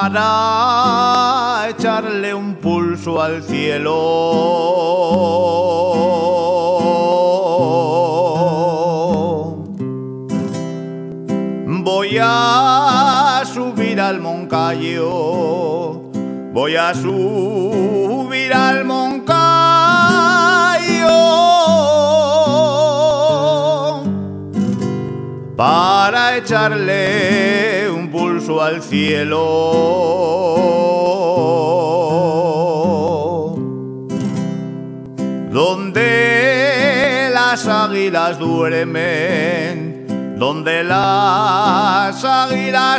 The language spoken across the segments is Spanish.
para echarle un pulso al cielo. Voy a subir al Moncayo, voy a subir al Moncayo para echarle un pulso al cielo. Donde las águilas duermen, donde las águilas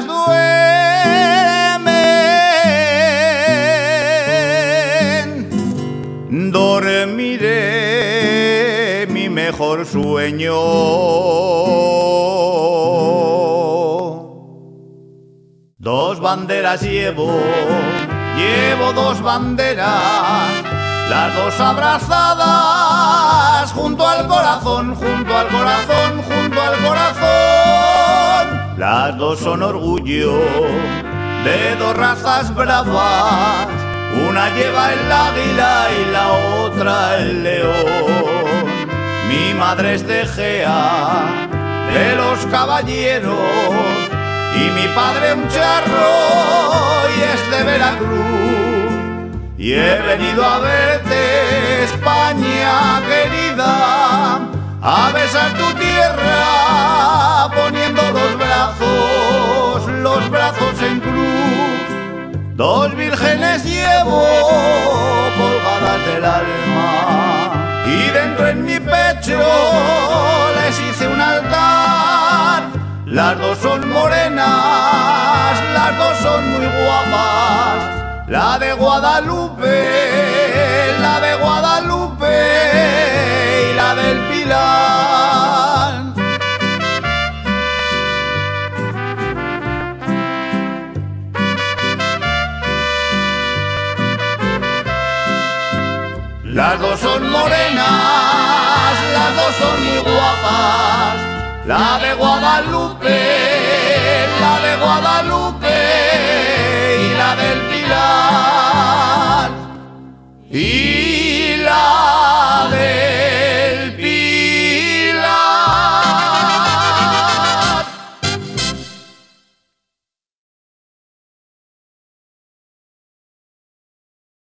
duermen, dormiré mi mejor sueño. Dos banderas llevo dos banderas, las dos abrazadas junto al corazón, junto al corazón, junto al corazón. Las dos son orgullo de dos razas bravas, una lleva el águila y la otra el león. Mi madre es de Gea, de los caballeros, y mi padre un charro y es de Veracruz. Y he venido a verte, España querida, a besar tu tierra, poniendo los brazos en cruz. Dos vírgenes llevo colgadas del alma, y dentro en mi pecho les hice un altar. Las dos son morenas, las dos son muy guapas, la de Guadalupe y la del Pilar. Las dos son morenas, las dos son muy guapas, la de Guadalupe y la del Pilar. Y